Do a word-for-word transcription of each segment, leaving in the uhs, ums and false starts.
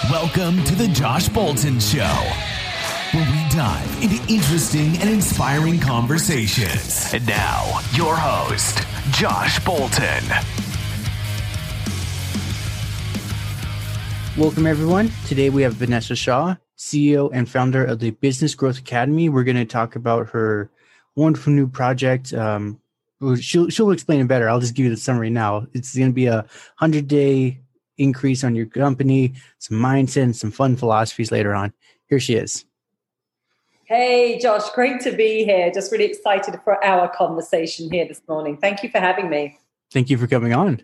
Welcome to the Josh Bolton Show, where we dive into interesting and inspiring conversations. And now, your host, Josh Bolton. Welcome, everyone. Today we have Vanessa Shaw, C E O and founder of the Business Growth Academy. We're going to talk about her wonderful new project. Um, she'll, she'll explain it better. I'll just give you the summary now. It's going to be a hundred-day increase on your company, some mindset, and some fun philosophies later on. Here she is. Hey, Josh, great to be here. Just really excited for our conversation here this morning. Thank you for having me. Thank you for coming on.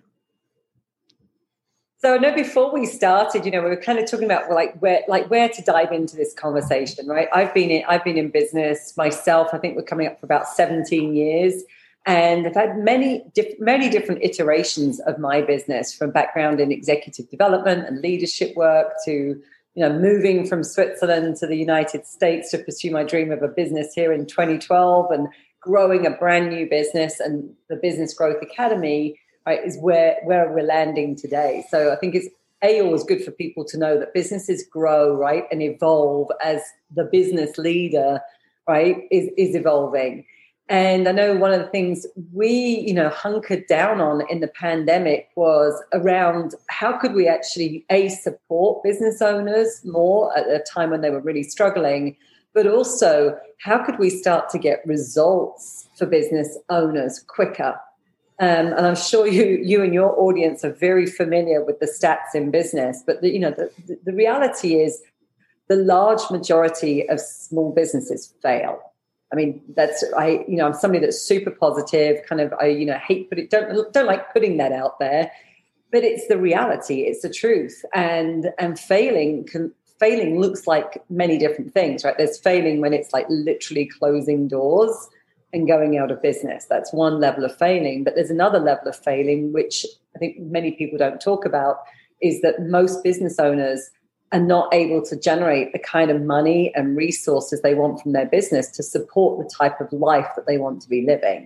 So I know before we started, you know, we were kind of talking about like where, like where to dive into this conversation, right? I've been in, I've been in business myself. I think we're coming up for about seventeen years. And I've had many, diff- many different iterations of my business, from background in executive development and leadership work to, you know, moving from Switzerland to the United States to pursue my dream of a business here in twenty twelve, and growing a brand new business. And the Business Growth Academy, right, is where, where we're landing today. So I think it's A, always good for people to know that businesses grow, right, and evolve as the business leader, right, is, is evolving. And I know one of the things we, you know, hunkered down on in the pandemic was around how could we actually, A, support business owners more at a time when they were really struggling, but also how could we start to get results for business owners quicker? Um, and I'm sure you, you and your audience are very familiar with the stats in business, but the, you know, the, the reality is the large majority of small businesses fail. I mean, that's, I, you know, I'm somebody that's super positive, kind of, I, you know, hate, but don't, don't like putting that out there, but it's the reality. It's the truth. And, and failing can, failing looks like many different things, right? There's failing when it's like literally closing doors and going out of business. That's one level of failing, but there's another level of failing, which I think many people don't talk about, is that most business owners are not able to generate the kind of money and resources they want from their business to support the type of life that they want to be living,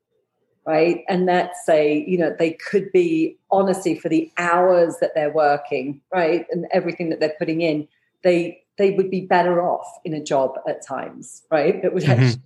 right? And that's a, you know, they could be, honestly, for the hours that they're working, right, and everything that they're putting in, they they would be better off in a job at times, right, that would mm-hmm. actually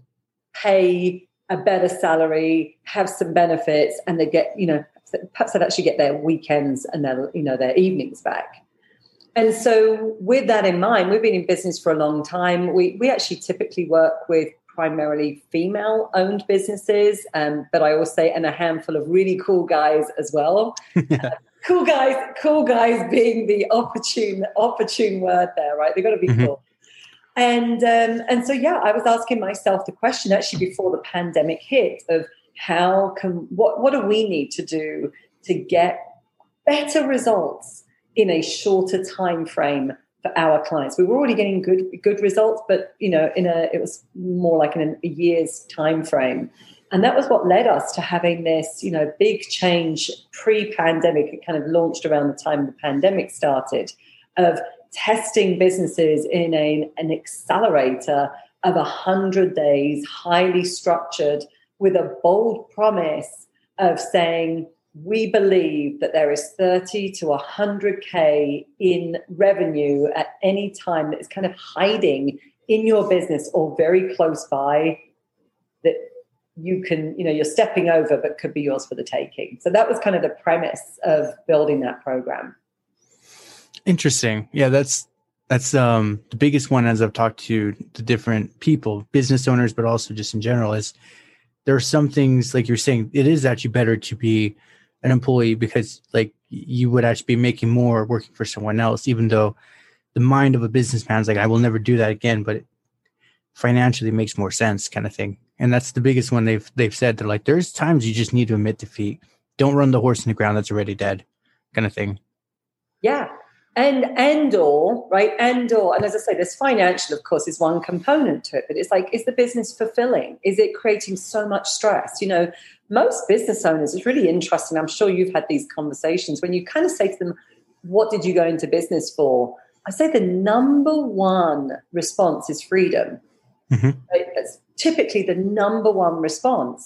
pay a better salary, have some benefits, and they get, you know, perhaps they'd actually get their weekends and their, you know, their evenings back. And so with that in mind, we've been in business for a long time. We we actually typically work with primarily female-owned businesses, um, but I always say, and a handful of really cool guys as well. Yeah. Uh, cool guys, cool guys being the opportune opportune word there, right? They've got to be mm-hmm. cool. And um, and so, yeah, I was asking myself the question actually before the pandemic hit of how can, what, what do we need to do to get better results in a shorter time frame for our clients? We were already getting good good results, but you know, in a it was more like in a year's time frame, and that was what led us to having this, you know, big change pre-pandemic. It kind of launched around the time the pandemic started, of testing businesses in a, an accelerator of a hundred days, highly structured, with a bold promise of saying, we believe that there is thirty to one hundred K in revenue at any time that is kind of hiding in your business or very close by, that you can, you know, you're stepping over, but could be yours for the taking. So that was kind of the premise of building that program. Interesting. Yeah, that's that's um, the biggest one as I've talked to the different people, business owners, but also just in general, is there are some things, like you're saying, it is actually better to be an employee because like you would actually be making more working for someone else, even though the mind of a businessman is like, I will never do that again, but it financially makes more sense, kind of thing. And that's the biggest one they've they've said. They're like, there's times you just need to admit defeat. Don't run the horse in the ground that's already dead, kind of thing. Yeah. And and or, right, and or, and as I say, this financial, of course, is one component to it, but it's like, is the business fulfilling? Is it creating so much stress? You know, most business owners, it's really interesting. I'm sure you've had these conversations when you kind of say to them, what did you go into business for? I say the number one response is freedom. Mm-hmm. Right? That's typically the number one response.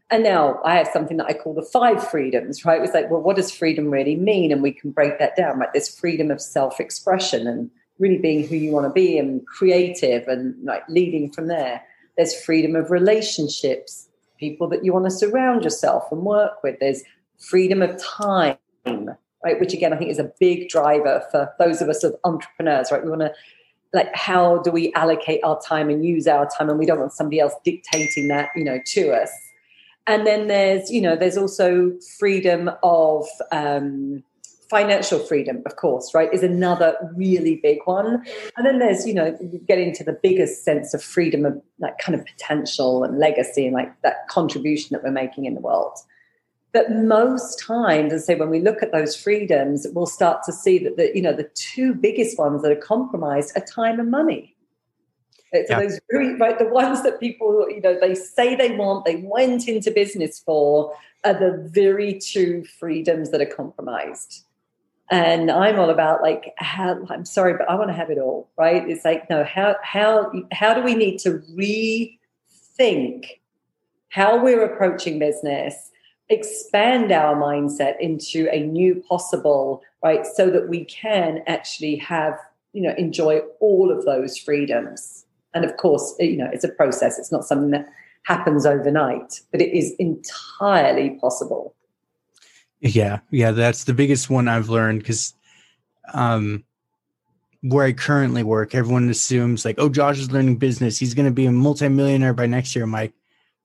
And now I have something that I call the five freedoms, right? It's like, well, what does freedom really mean? And we can break that down, right? There's freedom of self-expression and really being who you want to be and creative and like leading from there. There's freedom of relationships, people that you want to surround yourself and work with. There's freedom of time, right? Which again, I think is a big driver for those of us as entrepreneurs, right? We want to, like, how do we allocate our time and use our time? And we don't want somebody else dictating that, you know, to us. And then there's, you know, there's also freedom of um, financial freedom, of course, right, is another really big one. And then there's, you know, you get into the biggest sense of freedom of like kind of potential and legacy and like that contribution that we're making in the world. But most times, as I say, when we look at those freedoms, we'll start to see that the, you know, the two biggest ones that are compromised are time and money. So yeah. those very, right, the ones that people, you know, they say they want, they went into business for, are the very two freedoms that are compromised. And I'm all about like, how, I'm sorry, but I want to have it all, right? It's like, no, how how how do we need to rethink how we're approaching business, expand our mindset into a new possible, right, so that we can actually have, you know, enjoy all of those freedoms. And of course, you know, it's a process. It's not something that happens overnight, but it is entirely possible. Yeah. Yeah. That's the biggest one I've learned because um, where I currently work, everyone assumes like, oh, Josh is learning business. He's going to be a multimillionaire by next year. I'm like,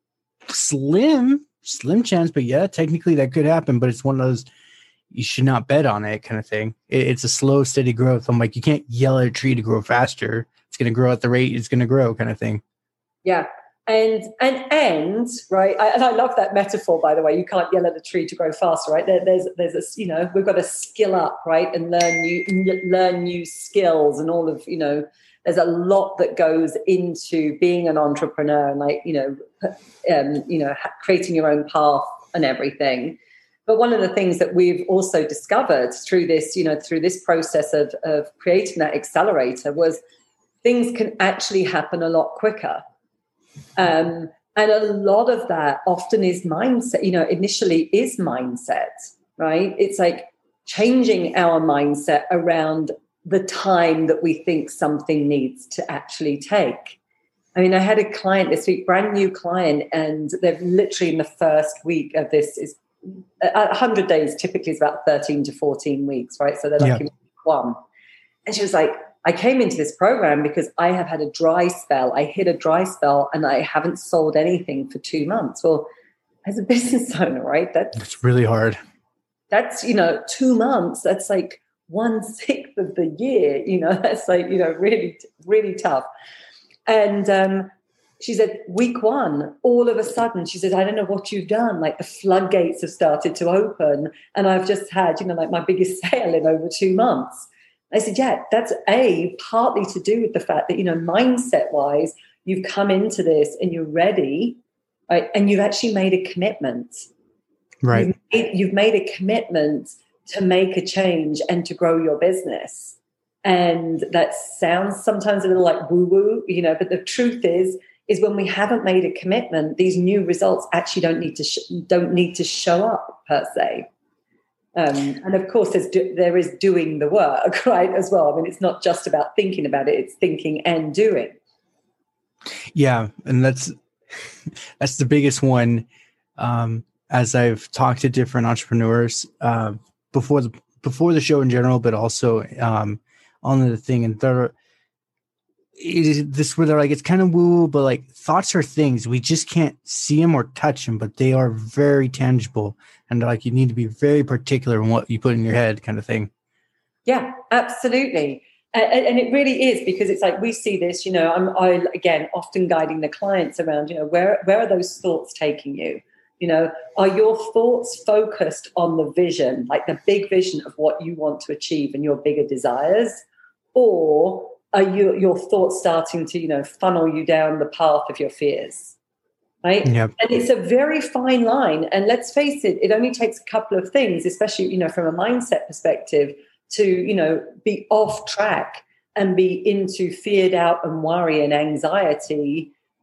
slim, slim chance. But yeah, technically that could happen. But it's one of those, you should not bet on it kind of thing. It, it's a slow, steady growth. I'm like, you can't yell at a tree to grow faster. It's going to grow at the rate it's going to grow kind of thing. Yeah. And, and, and, right. I, and I love that metaphor, by the way. You can't yell at a tree to grow faster, right? There, there's, there's a, you know, we've got to skill up, right. And learn new, learn new skills and all of, you know, there's a lot that goes into being an entrepreneur and like, you know, um, you know, creating your own path and everything. But one of the things that we've also discovered through this, you know, through this process of, of creating that accelerator was things can actually happen a lot quicker. Um, and a lot of that often is mindset, you know, initially is mindset, right? It's like changing our mindset around the time that we think something needs to actually take. I mean, I had a client this week, brand new client, and they've literally in the first week of this is one hundred days, typically is about thirteen to fourteen weeks, right? So they're like yeah. in week one. And she was like, I came into this program because I have had a dry spell. I hit a dry spell and I haven't sold anything for two months. Well, as a business owner, right? That's it's really hard. That's, you know, two months. That's like one sixth of the year. You know, that's like, you know, really, really tough. And um, she said, week one, all of a sudden, she said, I don't know what you've done. Like the floodgates have started to open and I've just had, you know, like my biggest sale in over two months. I said, yeah, that's A, partly to do with the fact that, you know, mindset-wise, you've come into this and you're ready, right? And you've actually made a commitment. Right. You've made, you've made a commitment to make a change and to grow your business. And that sounds sometimes a little like woo-woo, you know, but the truth is, is when we haven't made a commitment, these new results actually don't need to sh- don't need to show up per se. Um, and of course, there's do, there is doing the work, right, as well. I mean, it's not just about thinking about it; it's thinking and doing. Yeah, and that's that's the biggest one. Um, as I've talked to different entrepreneurs uh, before the before the show in general, but also um, on the thing, and they're it is this where they're like, it's kind of woo, but like thoughts are things we just can't see them or touch them, but they are very tangible. And like, you need to be very particular in what you put in your head kind of thing. Yeah, absolutely. And, and it really is, because it's like, we see this, you know, I'm, I, again, often guiding the clients around, you know, where, where are those thoughts taking you? You know, are your thoughts focused on the vision, like the big vision of what you want to achieve and your bigger desires? Or are you, your thoughts starting to, you know, funnel you down the path of your fears? Right. Yep. And it's a very fine line. And let's face it, it only takes a couple of things, especially, you know, from a mindset perspective, to, you know, be off track and be into fear, doubt and worry and anxiety.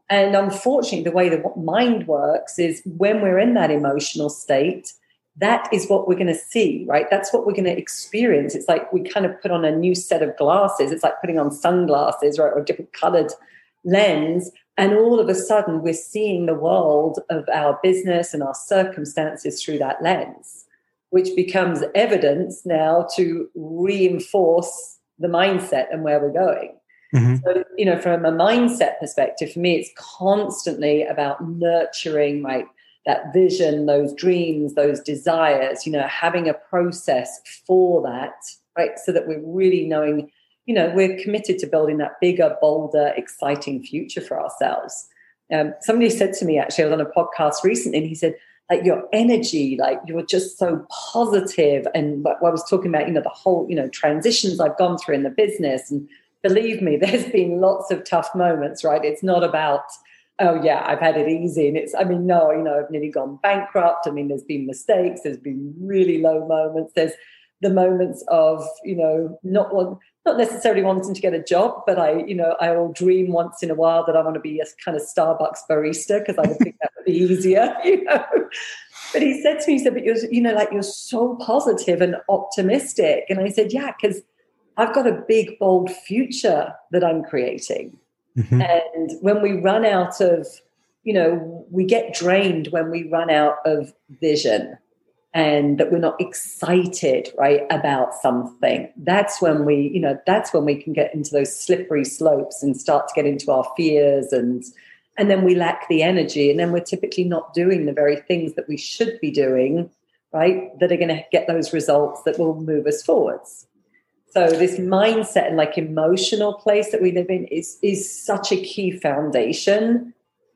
And unfortunately, the way the mind works is when we're in that emotional state, that is what we're going to see, right? That's what we're going to experience. It's like we kind of put on a new set of glasses. It's like putting on sunglasses, right, or a different colored lens. And all of a sudden, we're seeing the world of our business and our circumstances through that lens, which becomes evidence now to reinforce the mindset and where we're going. Mm-hmm. So, you know, from a mindset perspective, for me, it's constantly about nurturing my that vision, those dreams, those desires, you know, having a process for that, right? So that we're really knowing, you know, we're committed to building that bigger, bolder, exciting future for ourselves. Um, somebody said to me, actually, I was on a podcast recently, and he said, like, your energy, like, you're just so positive. And I was talking about, you know, the whole, you know, transitions I've gone through in the business. And believe me, there's been lots of tough moments, right? It's not about, oh, yeah, I've had it easy. And it's, I mean, no, you know, I've nearly gone bankrupt. I mean, there's been mistakes. There's been really low moments. There's the moments of, you know, not want, not necessarily wanting to get a job, but I, you know, I will dream once in a while that I want to be a kind of Starbucks barista because I would think that would be easier, you know. But he said to me, he said, but you're, you know, like, you're so positive and optimistic. And I said, yeah, because I've got a big, bold future that I'm creating. Mm-hmm. And when we run out of, you know, we get drained when we run out of vision and that we're not excited, right, about something. That's when we, you know, that's when we can get into those slippery slopes and start to get into our fears, and and then we lack the energy, and then we're typically not doing the very things that we should be doing, right, that are going to get those results that will move us forwards. So this mindset and like emotional place that we live in is is such a key foundation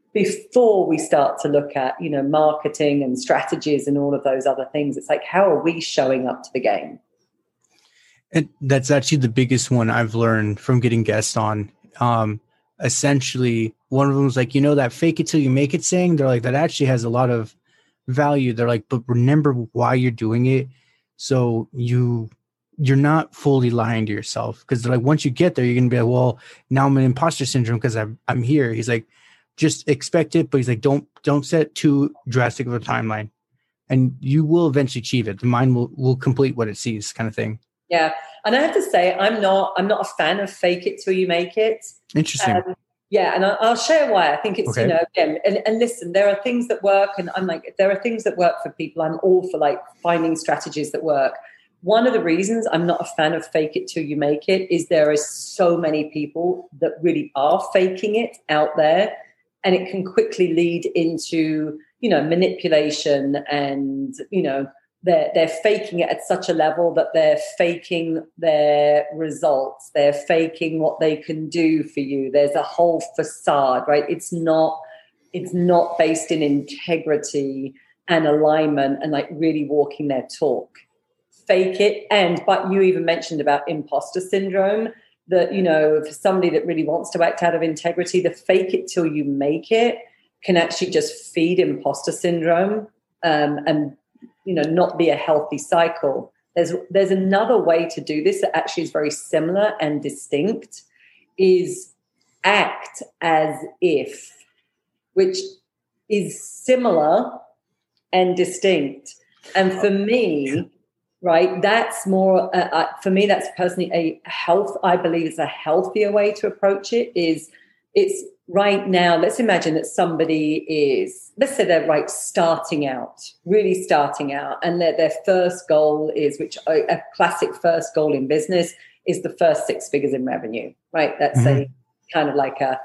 before we start to look at, you know, marketing and strategies and all of those other things. It's like, how are we showing up to the game? And that's actually the biggest one I've learned from getting guests on. Um, essentially, one of them was like, you know, that fake it till you make it saying, they're like, that actually has a lot of value. They're like, but remember why you're doing it. So you... you're not fully lying to yourself, because they're like, once you get there, you're going to be like, well, now I'm in imposter syndrome because I'm, I'm here. He's like, just expect it. But he's like, don't, don't set too drastic of a timeline, and you will eventually achieve it. The mind will, will complete what it sees, kind of thing. Yeah. And I have to say, I'm not, I'm not a fan of fake it till you make it. Interesting. Um, yeah. And I'll, I'll share why. I think it's, okay. you know, again, and, and listen, there are things that work, and I'm like, there are things that work for people. I'm all for like finding strategies that work. One of the reasons I'm not a fan of fake it till you make it is there are so many people that really are faking it out there, and it can quickly lead into, you know, manipulation, and, you know, they're, they're faking it at such a level that they're faking their results. They're faking what they can do for you. There's a whole facade, right? It's not, it's not based in integrity and alignment and like really walking their talk. Fake it. And but you even mentioned about imposter syndrome, that, you know, for somebody that really wants to act out of integrity, the fake it till you make it can actually just feed imposter syndrome, um, and, you know, not be a healthy cycle. There's there's another way to do this that actually is very similar and distinct, is act as if, which is similar and distinct. And for me, right, that's more, uh, uh, for me, that's personally a health, I believe it's a healthier way to approach it. Is it's right now, let's imagine that somebody is, let's say they're right, starting out, really starting out, and their, their first goal is, which a classic first goal in business is the first six figures in revenue, right? That's mm-hmm. a kind of like a,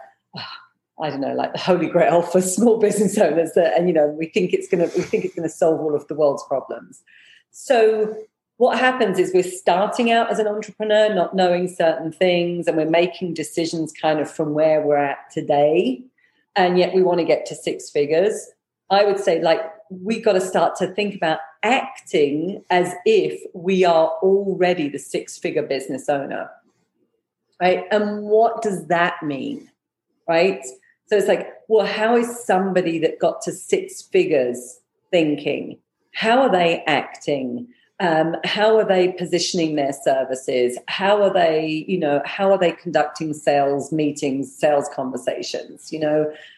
I don't know, like the holy grail for small business owners. That, and, you know, we think it's going to, we think it's going to solve all of the world's problems. So what happens is we're starting out as an entrepreneur, not knowing certain things, and we're making decisions kind of from where we're at today. And yet we want to get to six figures. I would say, like, we got to start to think about acting as if we are already the six-figure business owner, right? And what does that mean, right? So it's like, well, how is somebody that got to six figures thinking? How are they acting? Um, how are they positioning their services? How are they, you know, how are they conducting sales meetings, sales conversations? You know,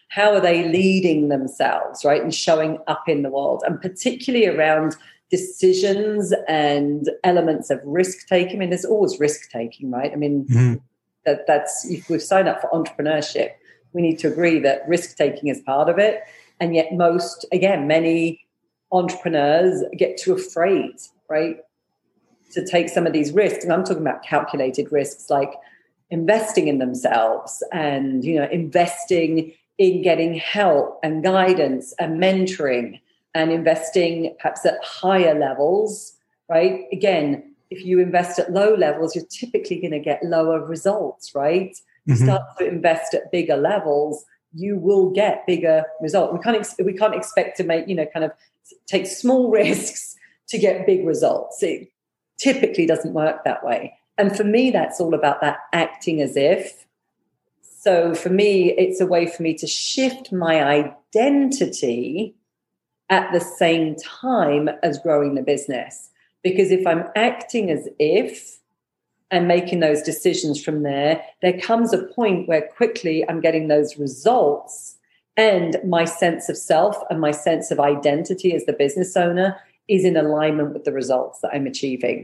how are they leading themselves, right, and showing up in the world, and particularly around decisions and elements of risk taking. I mean, there's always risk taking, right? I mean, mm-hmm. that that's if we've signed up for entrepreneurship, we need to agree that risk taking is part of it. And yet most, again, many entrepreneurs get too afraid, right, to take some of these risks. And I'm talking about calculated risks, like investing in themselves and, you know, investing in getting help and guidance and mentoring, and investing perhaps at higher levels, right? Again, if you invest at low levels, you're typically going to get lower results, right? Mm-hmm. Start to invest at bigger levels, you will get bigger results. We can't ex- we can't expect to make, you know, kind of take small risks to get big results. It typically doesn't work that way. And for me, that's all about that acting as if. So for me, it's a way for me to shift my identity at the same time as growing the business. Because if I'm acting as if and making those decisions from there, there comes a point where quickly I'm getting those results, and my sense of self and my sense of identity as the business owner is in alignment with the results that I'm achieving.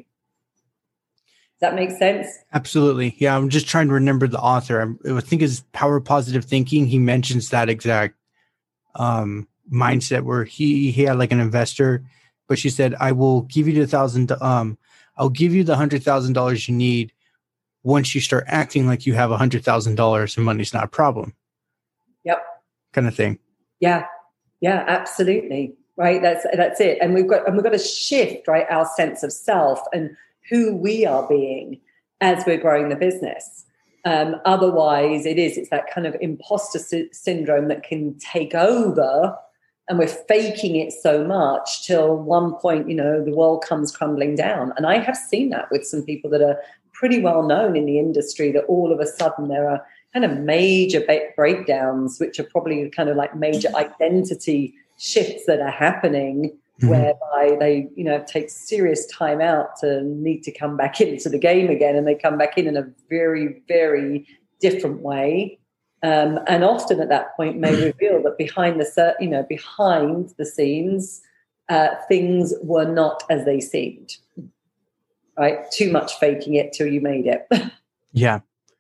Does that make sense? Absolutely. Yeah, I'm just trying to remember the author. I think it's Power of Positive Thinking. He mentions that exact um, mindset where he, he had like an investor, but she said, I will give you the thousand, um, I'll give you the hundred thousand dollars you need once you start acting like you have a hundred thousand dollars and money's not a problem. Yep. Kind of thing. Yeah. Yeah, absolutely. Right. That's, that's it. And we've got, and we've got to shift, right, our sense of self and who we are being as we're growing the business. Um, otherwise it is, it's that kind of imposter sy- syndrome that can take over, and we're faking it so much till one point, you know, the world comes crumbling down. And I have seen that with some people that are pretty well known in the industry, that all of a sudden there are kind of major ba- breakdowns, which are probably kind of like major identity shifts that are happening, mm-hmm. whereby they, you know, take serious time out to need to come back into the game again. And they come back in in a very, very different way. Um, and often at that point may reveal that behind the, you know, behind the scenes, uh, things were not as they seemed, right? Too much faking it till you made it. Yeah.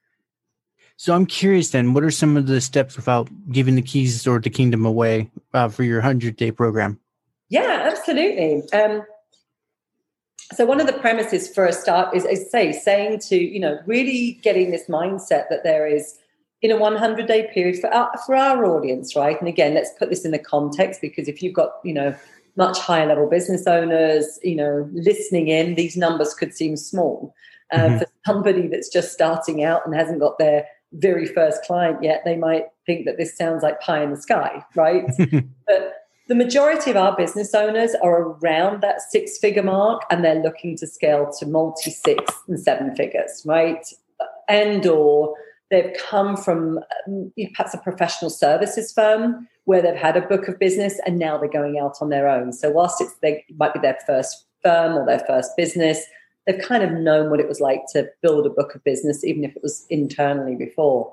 So I'm curious then, what are some of the steps without giving the keys or the kingdom away uh, for your hundred-day program? Yeah, absolutely. Um, so one of the premises for a start is, is say, saying to, you know, really getting this mindset that there is, in a hundred-day period for our, for our audience, right? And again, let's put this in the context, because if you've got, you know, much higher level business owners, you know, listening in, these numbers could seem small. Uh, mm-hmm. For somebody that's just starting out and hasn't got their very first client yet, they might think that this sounds like pie in the sky, right? But the majority of our business owners are around that six-figure mark, and they're looking to scale to multi-six and seven figures, right? And or they've come from um, perhaps a professional services firm where they've had a book of business and now they're going out on their own. So whilst it's, they might be their first firm or their first business, they've kind of known what it was like to build a book of business, even if it was internally before.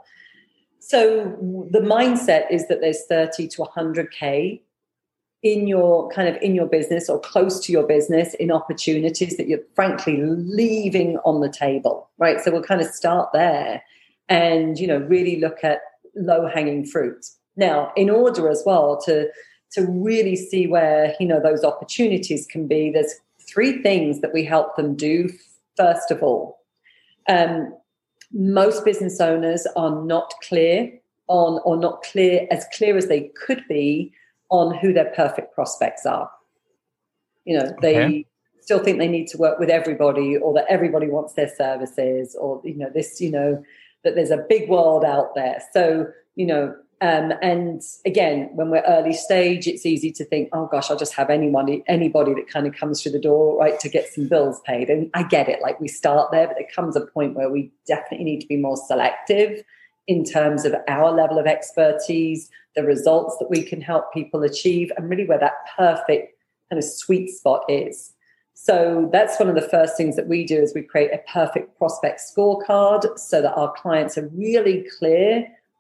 So the mindset is that there's thirty to one hundred K in your kind of in your business or close to your business in opportunities that you're frankly leaving on the table, right? So we'll kind of start there. And, you know, really look at low-hanging fruit. Now, in order as well to, to really see where, you know, those opportunities can be, there's three things that we help them do. First of all, um, most business owners are not clear on, or not clear, as clear as they could be on who their perfect prospects are. You know, they okay. still think they need to work with everybody, or that everybody wants their services, or, you know, this, you know, that there's a big world out there. So, you know, um, and again, when we're early stage, it's easy to think, oh gosh, I'll just have anybody, anybody that kind of comes through the door, right, to get some bills paid. And I get it, like we start there, but there comes a point where we definitely need to be more selective in terms of our level of expertise, the results that we can help people achieve, and really where that perfect kind of sweet spot is. So that's one of the first things that we do, is we create a perfect prospect scorecard so that our clients are really clear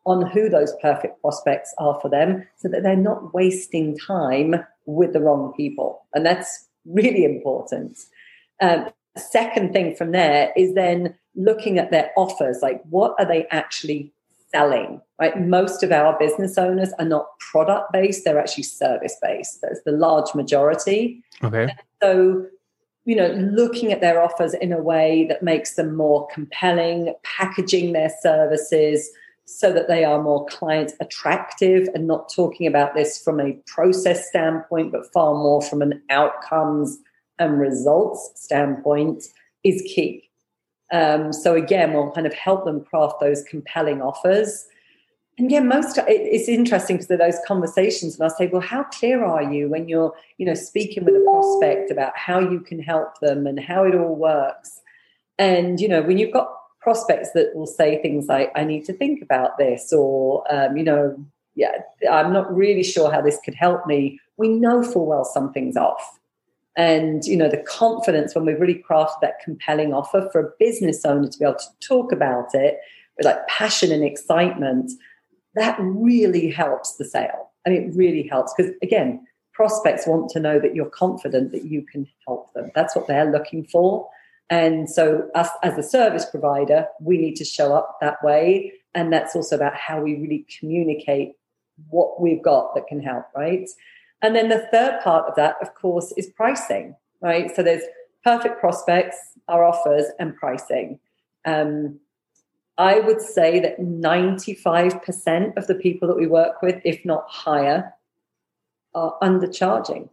on who those perfect prospects are for them so that they're not wasting time with the wrong people. And that's really important. Um, second thing from there is then looking at their offers, like what are they actually selling, right? Most of our business owners are not product-based, they're actually service-based. That's the large majority. Okay. And so, you know, looking at their offers in a way that makes them more compelling, packaging their services so that they are more client attractive and not talking about this from a process standpoint, but far more from an outcomes and results standpoint is key. Um, so again, we'll kind of help them craft those compelling offers. And yeah, most it, it's interesting because of those conversations, and I'll say, well, how clear are you when you're, you know, speaking with a prospect about how you can help them and how it all works? And, you know, when you've got prospects that will say things like, I need to think about this, or, um, you know, yeah, I'm not really sure how this could help me. We know full well something's off. And, you know, the confidence when we really crafted that compelling offer for a business owner to be able to talk about it with like passion and excitement, that really helps the sale. And it really helps because, again, prospects want to know that you're confident that you can help them. That's what they're looking for. And so us as a service provider, we need to show up that way. And that's also about how we really communicate what we've got that can help, right? And then the third part of that, of course, is pricing, right? So there's perfect prospects, our offers, and pricing. Um, I would say that ninety-five percent of the people that we work with, if not higher, are undercharging.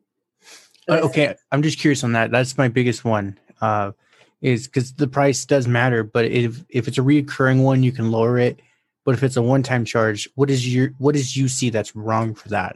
Uh, okay, I'm just curious on that. That's my biggest one. Uh, is because the price does matter, but if if it's a recurring one, you can lower it. But if it's a one-time charge, what is your what does you see that's wrong for that?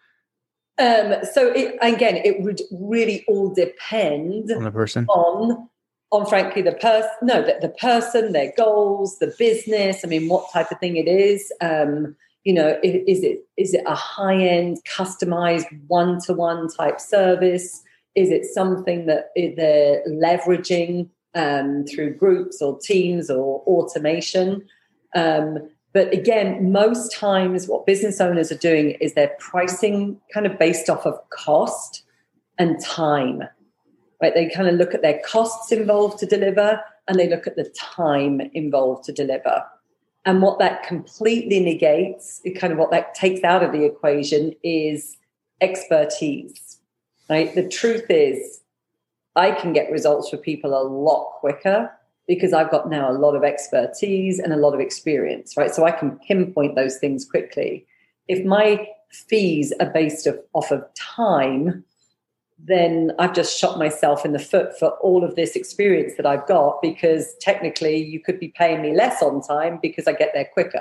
Um, so it, again, it would really all depend on the person, on on frankly the person, no, the, the person, their goals, the business. I mean, what type of thing it is. Um, you know, is it is it a high-end, customized, one-to-one type service? Is it something that they're leveraging um, through groups or teams or automation? Um, but again, most times what business owners are doing is they're pricing kind of based off of cost and time, right? They kind of look at their costs involved to deliver and they look at the time involved to deliver. And what that completely negates, kind of what that takes out of the equation is expertise. Right? The truth is, I can get results for people a lot quicker because I've got now a lot of expertise and a lot of experience, right? So I can pinpoint those things quickly. If my fees are based of, off of time, then I've just shot myself in the foot for all of this experience that I've got because technically you could be paying me less on time because I get there quicker.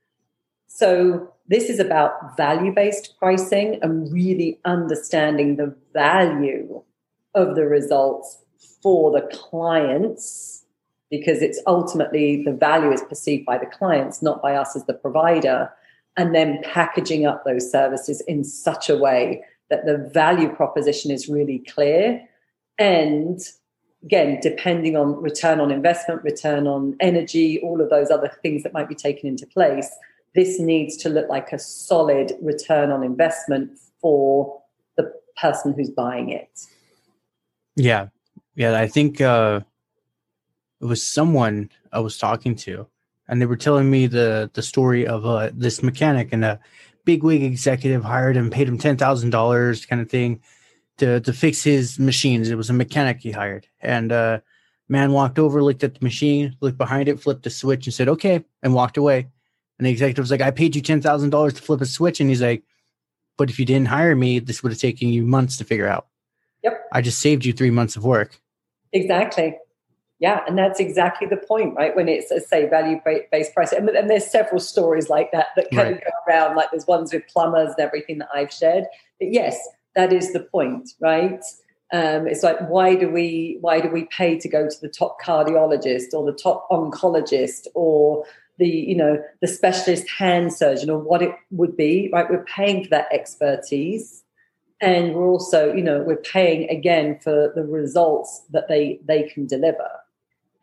So this is about value-based pricing and really understanding the value of the results for the clients because it's ultimately the value is perceived by the clients, not by us as the provider, and then packaging up those services in such a way that the value proposition is really clear. And again, depending on return on investment, return on energy, all of those other things that might be taken into place, this needs to look like a solid return on investment for the person who's buying it. Yeah. Yeah. I think uh, it was someone I was talking to, and they were telling me the, the story of uh, this mechanic and a bigwig executive hired him, paid him ten thousand dollars kind of thing to, to fix his machines. It was a mechanic he hired. And uh, man walked over, looked at the machine, looked behind it, flipped a switch and said, okay, and walked away. And the executive was like, I paid you ten thousand dollars to flip a switch. And he's like, but if you didn't hire me, this would have taken you months to figure out. Yep. I just saved you three months of work. Exactly. Yeah. And that's exactly the point, right? When it's, say, value-based pricing. And, and there's several stories like that that kind right. of go around, like there's ones with plumbers and everything that I've shared. But yes, that is the point, right? Um, it's like, why do we why do we pay to go to the top cardiologist or the top oncologist or the, you know, the specialist hand surgeon or what it would be, right? We're paying for that expertise. And we're also, you know, we're paying again for the results that they, they can deliver.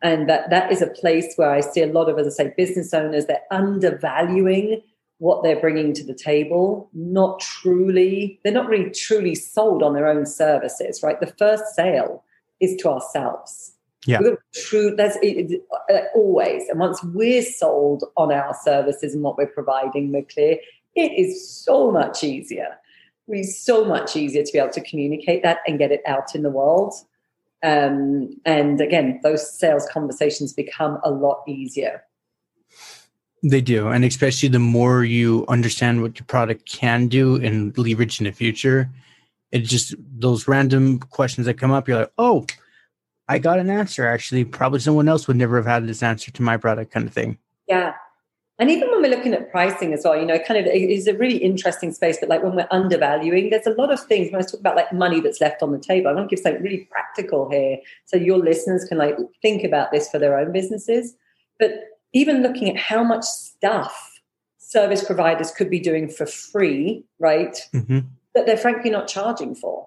And that that is a place where I see a lot of, as I say, business owners, they're undervaluing what they're bringing to the table, not truly, they're not really truly sold on their own services, right? The first sale is to ourselves. Yeah. We've got true, that's it, it, uh, always. And once we're sold on our services and what we're providing, we're clear, it is so much easier. It's so much easier to be able to communicate that and get it out in the world. Um, and again, those sales conversations become a lot easier. They do. And especially the more you understand what your product can do and leverage in the future, it just, those random questions that come up, you're like, oh, I got an answer. Actually, probably someone else would never have had this answer to my product, kind of thing. Yeah. And even when we're looking at pricing as well, you know, kind of it is a really interesting space, but like when we're undervaluing, there's a lot of things. When I talk about like money that's left on the table, I want to give something really practical here so your listeners can like think about this for their own businesses. But even looking at how much stuff service providers could be doing for free, right, mm-hmm. that they're frankly not charging for.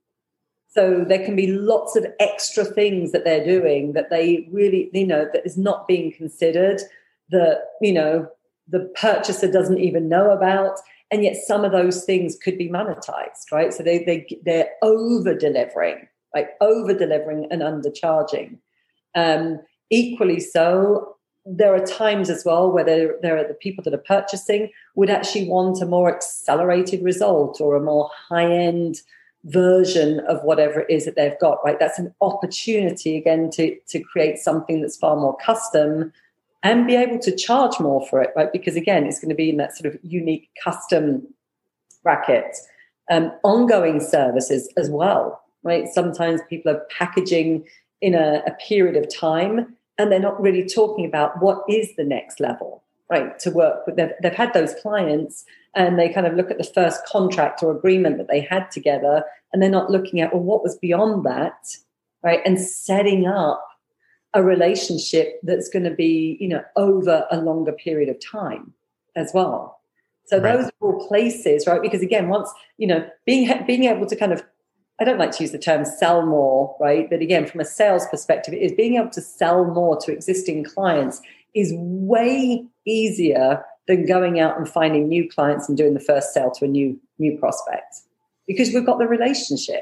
So there can be lots of extra things that they're doing that they really, you know, that is not being considered, that, you know, the purchaser doesn't even know about. And yet some of those things could be monetized, right? So they, they, they're over-delivering, like over-delivering and undercharging. Um, equally so, there are times as well where there, there are the people that are purchasing would actually want a more accelerated result or a more high-end version of whatever it is that they've got, right? That's an opportunity, again, to, to create something that's far more custom and be able to charge more for it, right? Because, again, it's going to be in that sort of unique custom bracket. Um, ongoing services as well, right? Sometimes people are packaging in a, a period of time and they're not really talking about what is the next level, right, to work with. They've, they've had those clients and they kind of look at the first contract or agreement that they had together and they're not looking at, well, what was beyond that, right, and setting up a relationship that's going to be, you know, over a longer period of time as well. So right. Those are all places, right, because, again, once, you know, being being able to kind of, I don't like to use the term sell more, right? But again, from a sales perspective, it is being able to sell more to existing clients is way easier than going out and finding new clients and doing the first sale to a new new prospect, because we've got the relationship.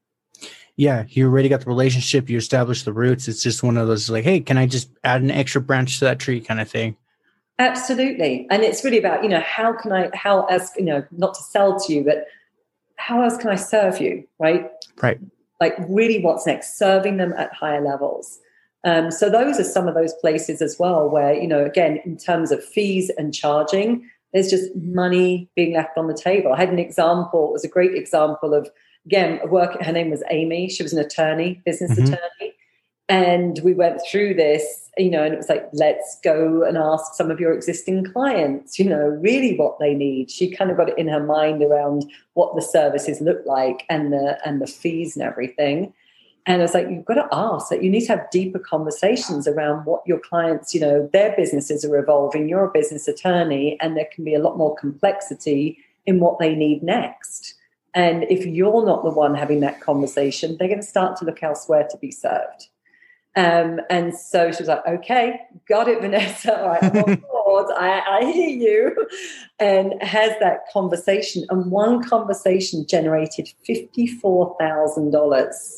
Yeah, you already got the relationship. You established the roots. It's just one of those like, hey, can I just add an extra branch to that tree kind of thing? Absolutely. And it's really about, you know, how can I, how else, you know, not to sell to you, but how else can I serve you, right? Right. Like really what's next, serving them at higher levels. Um, so those are some of those places as well where, you know, again, in terms of fees and charging, there's just money being left on the table. I had an example, it was a great example of, again, a work, her name was Amy. She was an attorney, business mm-hmm. attorney. And we went through this, you know, and it was like, let's go and ask some of your existing clients, you know, really what they need. She kind of got it in her mind around what the services look like and the and the fees and everything. And I was like, you've got to ask that. You need to have deeper conversations around what your clients, you know, their businesses are evolving. You're a business attorney, and there can be a lot more complexity in what they need next. And if you're not the one having that conversation, they're going to start to look elsewhere to be served. Um, and so she was like, okay, got it, Vanessa. All right, I'm on board. I, I hear you. And has that conversation. And one conversation generated fifty-four thousand dollars.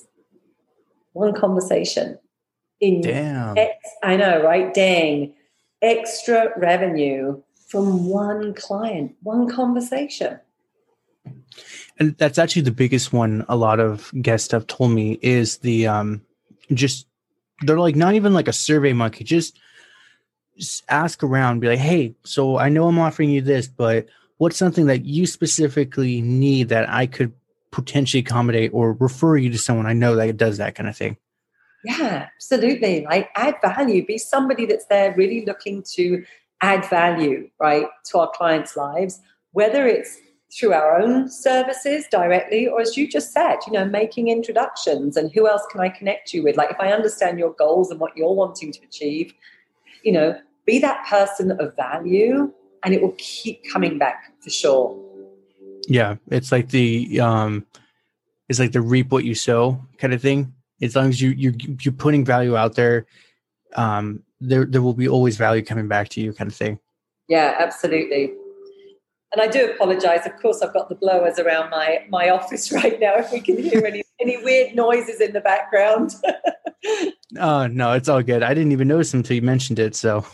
One conversation. In Damn. Ex, I know, right? Dang. Extra revenue from one client, one conversation. And that's actually the biggest one a lot of guests have told me is the um, just, they're like, not even like a survey monkey, just, just ask around, be like, hey, so I know I'm offering you this, but what's something that you specifically need that I could potentially accommodate or refer you to someone I know that does that kind of thing? Yeah, absolutely. Like add value, be somebody that's there really looking to add value, right, to our clients' lives, whether it's through our own services directly, or as you just said, you know, making introductions and who else can I connect you with? Like if I understand your goals and what you're wanting to achieve, you know, be that person of value and it will keep coming back for sure. Yeah. It's like the, um, it's like the reap what you sow kind of thing. As long as you, you, you're putting value out there, um, there there will be always value coming back to you, kind of thing. Yeah, absolutely. And I do apologize. Of course, I've got the blowers around my, my office right now. If we can hear any, any weird noises in the background. Oh, no, it's all good. I didn't even notice until you mentioned it. So,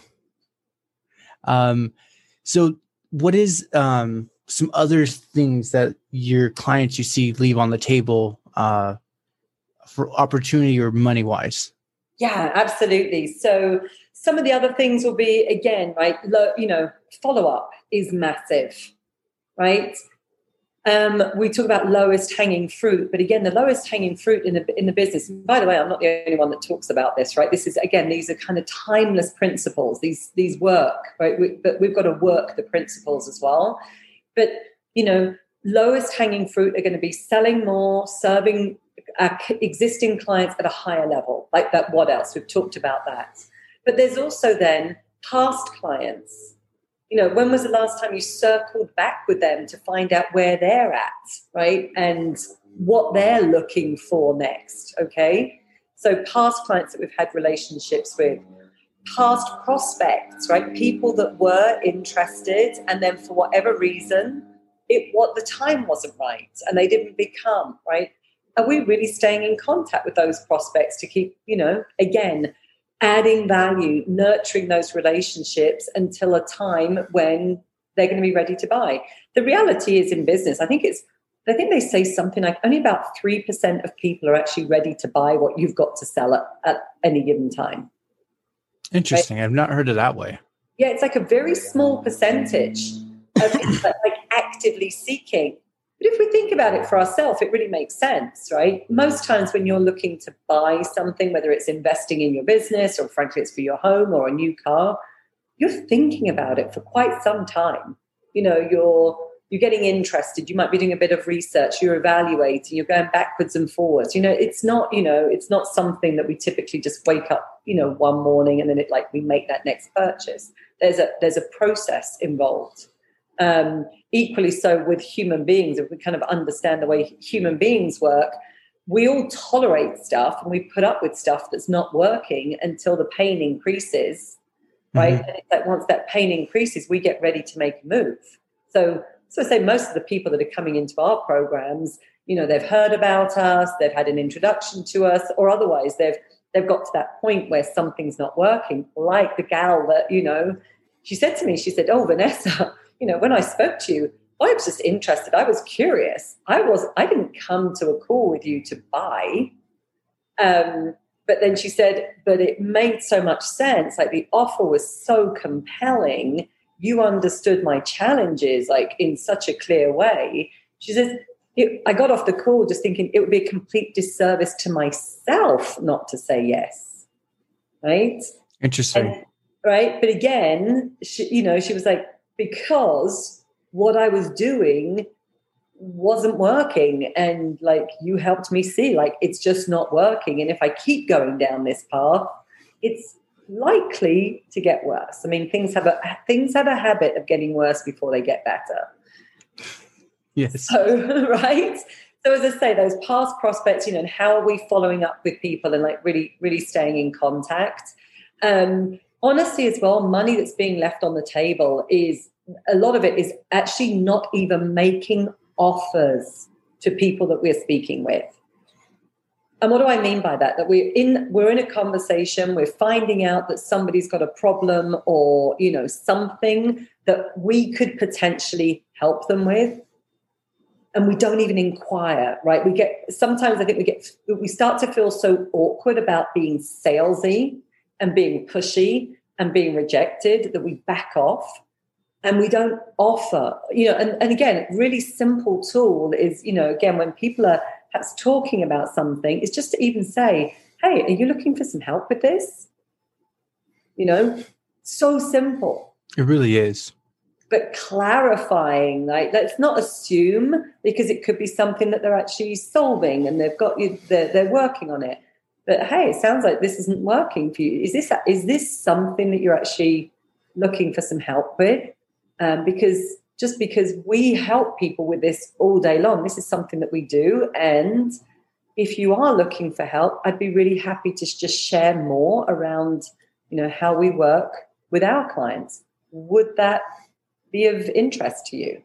um, so what is um, some other things that your clients you see leave on the table uh, for opportunity or money wise? Yeah, absolutely. So some of the other things will be, again, right, lo- you know, follow-up is massive, right? Um, we talk about lowest hanging fruit, but again, the lowest hanging fruit in the in the business. And by the way, I'm not the only one that talks about this, right? This is, again, these are kind of timeless principles. These these work, right? We, but we've got to work the principles as well. But, you know, lowest hanging fruit are going to be selling more, serving our existing clients at a higher level. Like that, what else? We've talked about that. But there's also then past clients. You know, when was the last time you circled back with them to find out where they're at, right? And what they're looking for next, okay? So past clients that we've had relationships with, past prospects, right? People that were interested and then for whatever reason, it what the time wasn't right and they didn't become, right? Are we really staying in contact with those prospects to keep, you know, again, adding value, nurturing those relationships until a time when they're going to be ready to buy? The reality is in business, I think it's, I think they say something like only about three percent of people are actually ready to buy what you've got to sell at, at any given time. Interesting. Right? I've not heard it that way. Yeah, it's like a very small percentage of people that like actively seeking. But if we think about it for ourselves, it really makes sense, right? Most times when you're looking to buy something, whether it's investing in your business or frankly it's for your home or a new car, you're thinking about it for quite some time. You know, you're you're getting interested. You might be doing a bit of research. You're evaluating. You're going backwards and forwards. You know, it's not, you know, it's not something that we typically just wake up, you know, one morning and then it like we make that next purchase. There's a there's a process involved. Um, equally so with human beings, if we kind of understand the way human beings work, we all tolerate stuff and we put up with stuff that's not working until the pain increases, right? Mm-hmm. And it's like once that pain increases, we get ready to make a move. So, so I say most of the people that are coming into our programs, you know, they've heard about us, they've had an introduction to us, or otherwise they've they've got to that point where something's not working. Like the gal that, you know, she said to me, she said, "Oh, Vanessa, you know, when I spoke to you, I was just interested. I was curious. I was, I didn't come to a call with you to buy." Um, but then she said, but it made so much sense. Like the offer was so compelling. You understood my challenges like in such a clear way. She says, it, I got off the call just thinking it would be a complete disservice to myself not to say yes. Right? Interesting. And, right. But again, she, you know, she was like, because what I was doing wasn't working. And like, you helped me see, like, it's just not working. And if I keep going down this path, it's likely to get worse. I mean, things have a, things have a habit of getting worse before they get better. Yes. So, right. So as I say, those past prospects, you know, and how are we following up with people and like really, really staying in contact? Um, Honestly, as well, money that's being left on the table is a lot of it is actually not even making offers to people that we're speaking with. And what do I mean by that? That we're in we're in a conversation, we're finding out that somebody's got a problem or, you know, something that we could potentially help them with. And we don't even inquire, right? We get sometimes I think we get we start to feel so awkward about being salesy and being pushy and being rejected that we back off and we don't offer, you know, and, and again, a really simple tool is, you know, again, when people are perhaps talking about something, is just to even say, hey, are you looking for some help with this? You know, so simple. It really is. But clarifying, like, let's not assume because it could be something that they're actually solving and they've got you, they're, they're working on it. But hey, it sounds like this isn't working for you. Is this is this something that you're actually looking for some help with? Um, because just because we help people with this all day long, this is something that we do. And if you are looking for help, I'd be really happy to just share more around you know, how we work with our clients. Would that be of interest to you?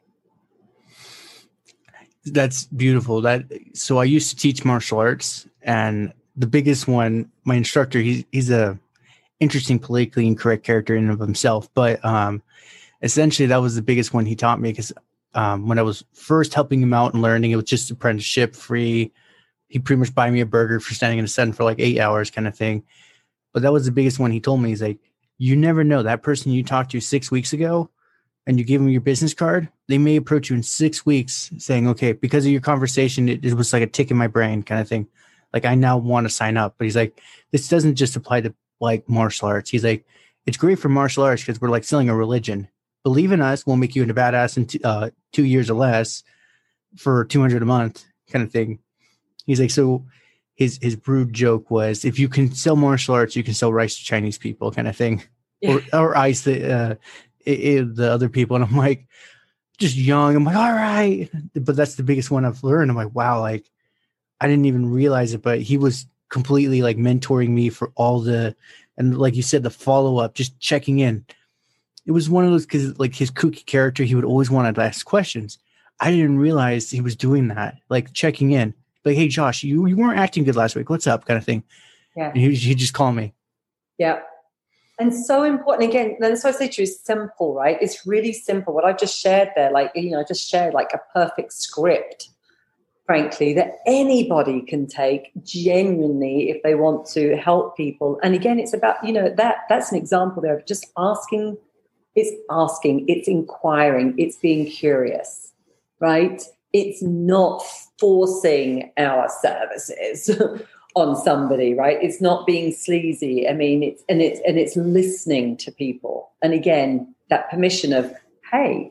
That's beautiful. That so I used to teach martial arts, and the biggest one, my instructor, he's he's a interesting politically incorrect character in and of himself, but um, essentially that was the biggest one he taught me because um, when I was first helping him out and learning, it was just apprenticeship free. He pretty much buy me a burger for standing in the sun for like eight hours kind of thing. But that was the biggest one he told me. He's like, you never know, that person you talked to six weeks ago and you give them your business card, they may approach you in six weeks saying, okay, because of your conversation, it, it was like a tick in my brain kind of thing. Like, I now want to sign up. But he's like, this doesn't just apply to like martial arts. He's like, it's great for martial arts because we're like selling a religion. Believe in us, we'll make you into badass in t- uh, two years or less for two hundred a month kind of thing. He's like, so his his brood joke was, if you can sell martial arts, you can sell rice to Chinese people kind of thing, yeah. or or ice the uh, it, it, the other people. And I'm like, just young. I'm like, all right, but that's the biggest one I've learned. I'm like, wow, like I didn't even realize it, but he was completely like mentoring me for all the, and like you said, the follow up, just checking in. It was one of those, because like his kooky character, he would always want to ask questions. I didn't realize he was doing that, like checking in. Like, hey, Josh, you, you weren't acting good last week. What's up? Kind of thing. Yeah. And he he just called me. Yeah. And so important. Again, that's what I say to you is simple, right? It's really simple. What I've just shared there, like, you know, I just shared like a perfect script, frankly, that anybody can take genuinely if they want to help people. And again, it's about, you know, that that's an example there of just asking. It's asking, it's inquiring, it's being curious, right? It's not forcing our services on somebody, right? It's not being sleazy. I mean, it's and it's and it's listening to people. And again, that permission of, hey,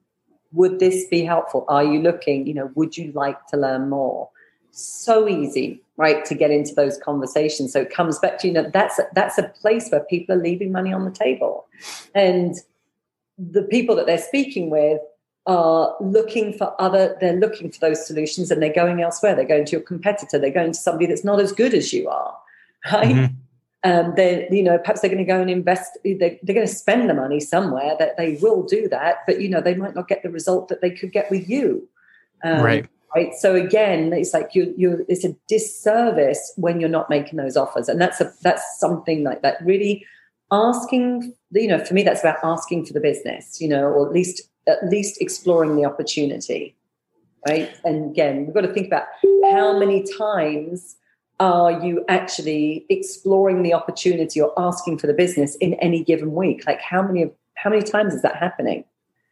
would this be helpful? Are you looking? You know, would you like to learn more? So easy, right, to get into those conversations. So it comes back to, you know, that's a, that's a place where people are leaving money on the table, and the people that they're speaking with are looking for other, they're looking for those solutions, and they're going elsewhere. They're going to your competitor. They're going to somebody that's not as good as you are, right? Mm-hmm. Um, they, you know, perhaps they're going to go and invest. They're, they're going to spend the money somewhere. That they will do that, but you know, they might not get the result that they could get with you, um, right? Right. So again, it's like you, you. It's a disservice when you're not making those offers, and that's a that's something like that. Really asking, you know, for me, that's about asking for the business, you know, or at least at least exploring the opportunity, right? And again, we've got to think about how many times are you actually exploring the opportunity or asking for the business in any given week? Like how many how many times is that happening?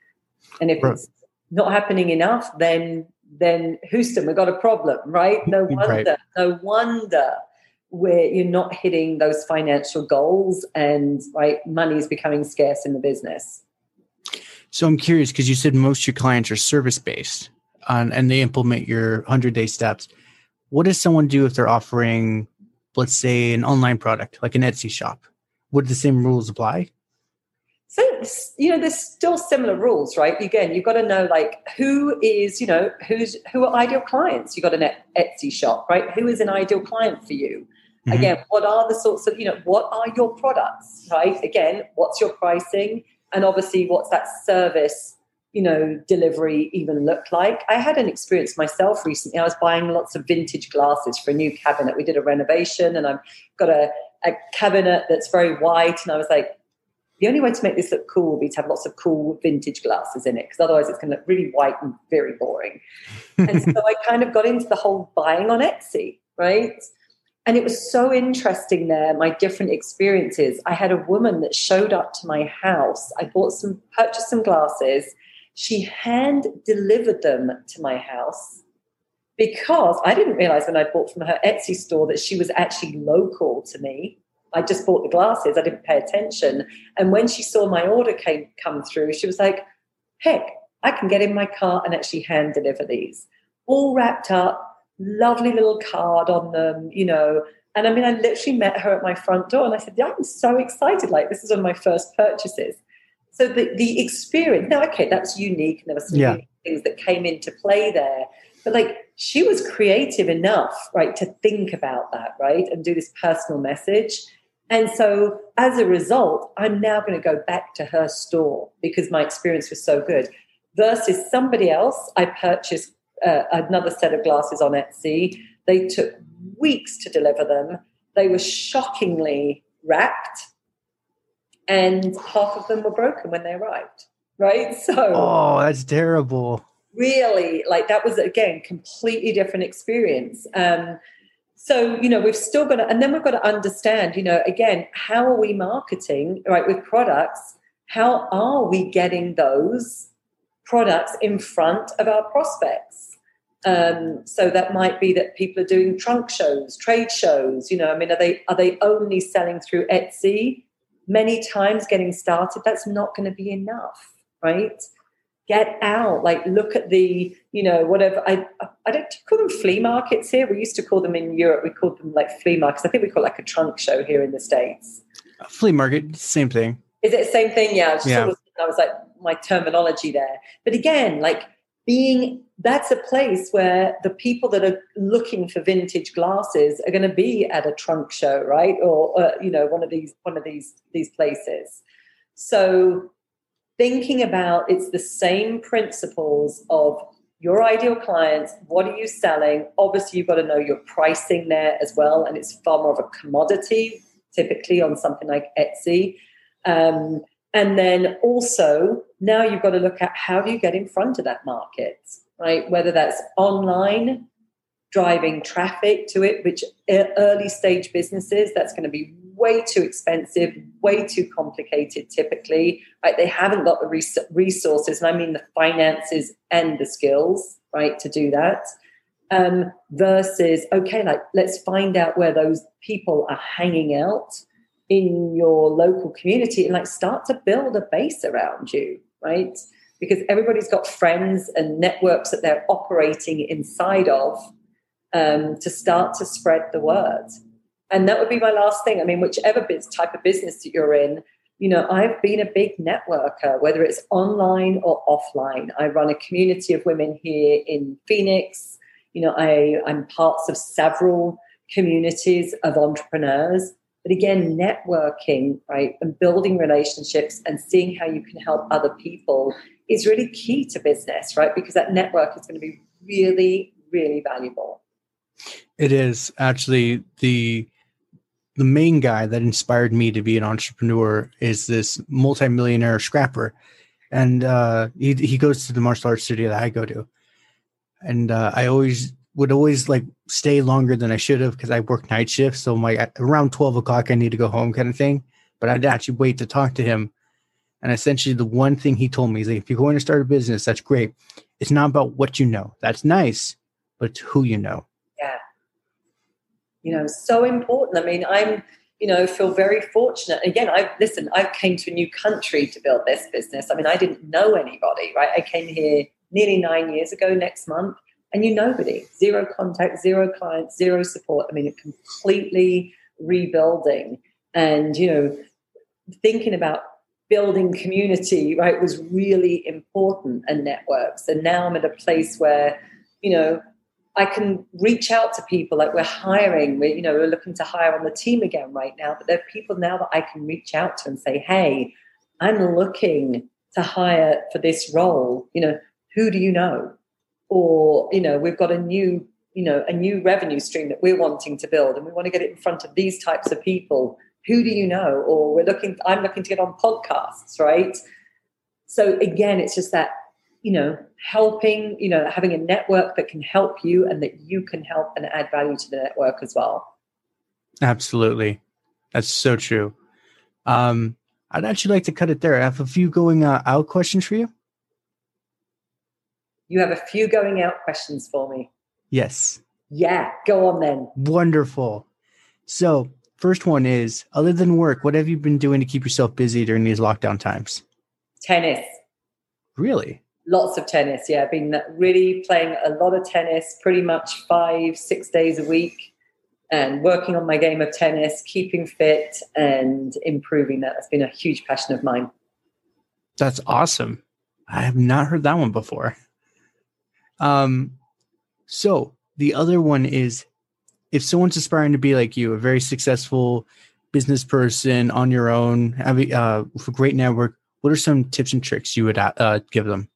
And if right. it's not happening enough, then then Houston, we've got a problem, right? No wonder, right. no wonder where you're not hitting those financial goals, and right, money is becoming scarce in the business. So I'm curious, because you said most of your clients are service-based um, and they implement your hundred-day steps. What does someone do if they're offering, let's say, an online product, like an Etsy shop? Would the same rules apply? So, you know, there's still similar rules, right? Again, you've got to know, like, who is, you know, who's who are ideal clients? You've got an Etsy shop, right? Who is an ideal client for you? Mm-hmm. Again, what are the sorts of, you know, what are your products, right? Again, what's your pricing? And obviously, what's that service, you know, delivery even look like? I had an experience myself recently. I was buying lots of vintage glasses for a new cabinet. We did a renovation, and I've got a, a cabinet that's very white. And I was like, the only way to make this look cool would be to have lots of cool vintage glasses in it, because otherwise it's going to look really white and very boring. And so I kind of got into the whole buying on Etsy, right? And it was so interesting there, my different experiences. I had a woman that showed up to my house. I bought some, purchased some glasses. She hand delivered them to my house because I didn't realize when I bought from her Etsy store that she was actually local to me. I just bought the glasses. I didn't pay attention. And when she saw my order came come through, she was like, heck, I can get in my car and actually hand deliver these. All wrapped up. Lovely little card on them, you know. And I mean, I literally met her at my front door, and I said, yeah, I'm so excited. Like, this is one of my first purchases. So the, the experience, now, okay, that's unique. And there were some yeah. unique things that came into play there. But like, she was creative enough, right, to think about that, right, and do this personal message. And so as a result, I'm now going to go back to her store because my experience was so good. Versus somebody else, I purchased uh, another set of glasses on Etsy. They took weeks to deliver them. They were shockingly wrapped, and half of them were broken when they arrived, right? So, oh, that's terrible. Really, like that was, again, completely different experience. Um, so, you know, we've still got to, and then we've got to understand, you know, again, how are we marketing, right, with products? How are we getting those products in front of our prospects? Um, so that might be that people are doing trunk shows, trade shows, you know, I mean, are they, are they only selling through Etsy? Many times getting started, that's not going to be enough, right? Get out, like look at the, you know, whatever. I I don't call them flea markets here. We used to call them in Europe. We called them like flea markets. I think we call it like a trunk show here in the States. A flea market, same thing. Is it the same thing? Yeah. I was, yeah. Sort of, I was like my terminology there. But again, like being, that's a place where the people that are looking for vintage glasses are going to be at a trunk show, right? Or uh, you know, one of these one of these these places. So thinking about, it's the same principles of your ideal clients. What are you selling? Obviously, you've got to know your pricing there as well. And it's far more of a commodity, typically on something like Etsy. Um, and then also, now you've got to look at how do you get in front of that market, right? Whether that's online, driving traffic to it, which early stage businesses, that's going to be way too expensive, way too complicated typically, right? They haven't got the res- resources, and I mean the finances and the skills, right, to do that. Um, versus, okay, like let's find out where those people are hanging out in your local community and like start to build a base around you, right? Because everybody's got friends and networks that they're operating inside of um, to start to spread the word. And that would be my last thing. I mean, whichever type of business that you're in, you know, I've been a big networker, whether it's online or offline. I run a community of women here in Phoenix. You know, I, I'm parts of several communities of entrepreneurs. But again, networking, right, and building relationships and seeing how you can help other people is really key to business, right? Because that network is going to be really, really valuable. It is actually the the main guy that inspired me to be an entrepreneur is this multimillionaire scrapper. And uh, he he goes to the martial arts studio that I go to. And uh, I always would always like stay longer than I should have because I work night shifts. So my at around twelve o'clock, I need to go home kind of thing. But I'd actually wait to talk to him. And essentially the one thing he told me is like, if you're going to start a business, that's great. It's not about what you know. That's nice, but it's who you know. Yeah. You know, so important. I mean, I'm, you know, feel very fortunate. Again, I listen, I came to a new country to build this business. I mean, I didn't know anybody, right? I came here nearly nine years ago next month, and you nobody, zero contact, zero clients, zero support. I mean, completely rebuilding and, you know, thinking about building community, right, was really important, and networks. And now I'm at a place where, you know, I can reach out to people. Like we're hiring, we, you know, we're looking to hire on the team again right now, but there are people now that I can reach out to and say, hey, I'm looking to hire for this role. You know, who do you know? Or, you know, we've got a new, you know, a new revenue stream that we're wanting to build and we want to get it in front of these types of people. Who do you know? Or we're looking, I'm looking to get on podcasts, right? So again, it's just that, you know, helping, you know, having a network that can help you and that you can help and add value to the network as well. Absolutely. That's so true. Um, I'd actually like to cut it there. I have a few going uh, out questions for you. You have a few going out questions for me? Yes. Yeah, go on then. Wonderful. So first one is, other than work, what have you been doing to keep yourself busy during these lockdown times? Tennis. Really? Lots of tennis, yeah. I've been really playing a lot of tennis, pretty much five, six days a week, and working on my game of tennis, keeping fit and improving that. That's been a huge passion of mine. That's awesome. I have not heard that one before. Um, so the other one is, if someone's aspiring to be like you, a very successful business person on your own, having uh, a great network, what are some tips and tricks you would uh, give them?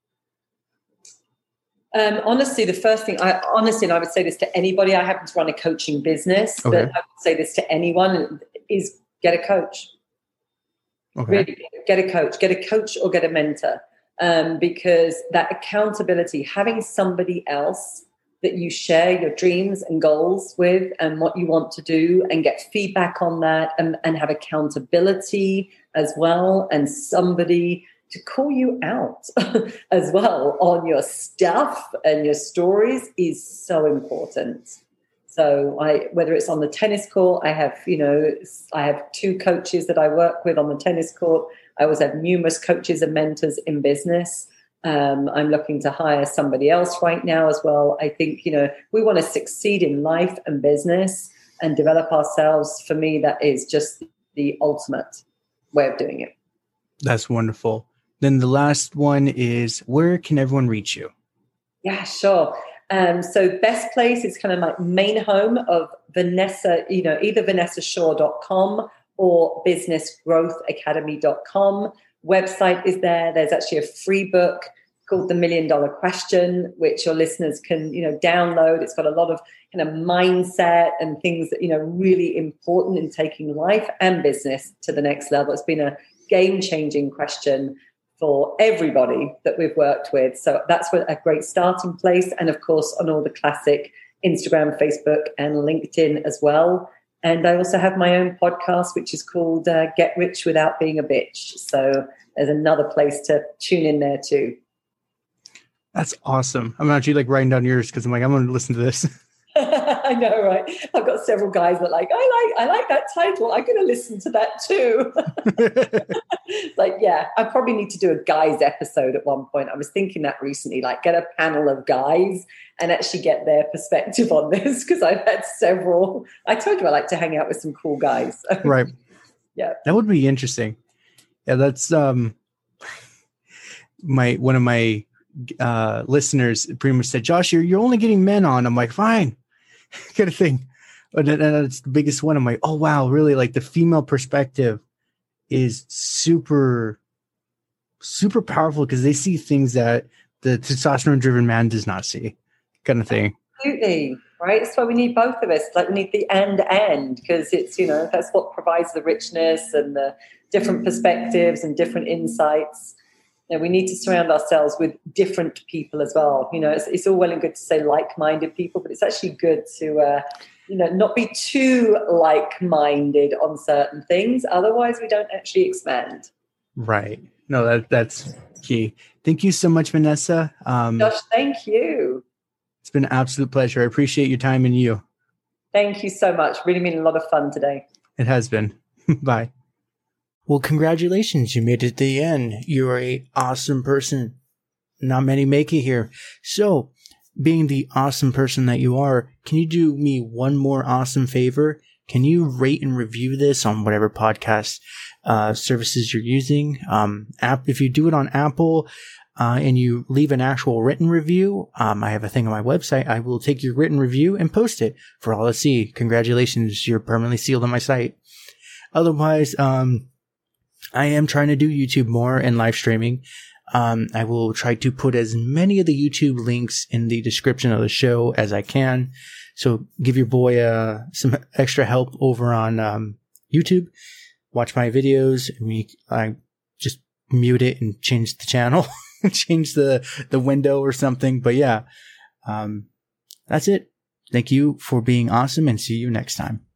Um, honestly, the first thing, I honestly, and I would say this to anybody, I happen to run a coaching business, okay. but I would say this to anyone, is get a coach. Okay. Really, get a coach, get a coach or get a mentor. Um, because that accountability, having somebody else that you share your dreams and goals with and what you want to do and get feedback on that and, and have accountability as well, and somebody to call you out as well on your stuff and your stories is so important. So I, whether it's on the tennis court, I have, you know, I have two coaches that I work with on the tennis court. I always have numerous coaches and mentors in business. Um, I'm looking to hire somebody else right now as well. I think, you know, we want to succeed in life and business and develop ourselves. For me, that is just the ultimate way of doing it. That's wonderful. Then the last one is, where can everyone reach you? Yeah, sure. Um, so best place is kind of my main home of Vanessa, you know, either vanessa shaw dot com or business growth academy dot com. Website is there. There's actually a free book called The Million Dollar Question, which your listeners can, you know, download. It's got a lot of kind of mindset and things that, you know, really important in taking life and business to the next level. It's been a game-changing question for everybody that we've worked with. So that's a great starting place. And of course, on all the classic Instagram, Facebook, and LinkedIn as well. And I also have my own podcast, which is called uh, Get Rich Without Being a Bitch. So there's another place to tune in there too. That's awesome. I'm actually like writing down yours because I'm like, I'm going to listen to this. I know, right? I've got several guys that are like, I like, I like that title. I'm going to listen to that too. Like, yeah, I probably need to do a guys episode at one point. I was thinking that recently, like get a panel of guys and actually get their perspective on this, because I've had several. I told you I like to hang out with some cool guys. Right. Yeah. That would be interesting. Yeah, that's um my one of my uh listeners pretty much said, Josh, you're you're only getting men on. I'm like, fine. Kind of thing. But that's the biggest one. I'm like, oh wow, really? Like the female perspective is super, super powerful because they see things that the testosterone-driven man does not see, kind of thing. Absolutely, right? That's why we need both of us. Like we need the and-and, because it's, you know, that's what provides the richness and the different perspectives and different insights. You know, we need to surround ourselves with different people as well. You know, it's, it's all well and good to say like-minded people, but it's actually good to, uh, you know, not be too like-minded on certain things. Otherwise, we don't actually expand. Right. No, that that's key. Thank you so much, Vanessa. Um, Josh, thank you. It's been an absolute pleasure. I appreciate your time and you. Thank you so much. Really been a lot of fun today. It has been. Bye. Well, congratulations. You made it to the end. You're an awesome person. Not many make it here. So, being the awesome person that you are, can you do me one more awesome favor? Can you rate and review this on whatever podcast uh, services you're using? Um, app, if you do it on Apple uh, and you leave an actual written review, um, I have a thing on my website. I will take your written review and post it for all to see. Congratulations. You're permanently sealed on my site. Otherwise, um, I am trying to do YouTube more and live streaming. Um, I will try to put as many of the YouTube links in the description of the show as I can. So give your boy uh, some extra help over on um, YouTube. Watch my videos. I mean, I just mute it and change the channel, change the, the window or something. But yeah, um, that's it. Thank you for being awesome and see you next time.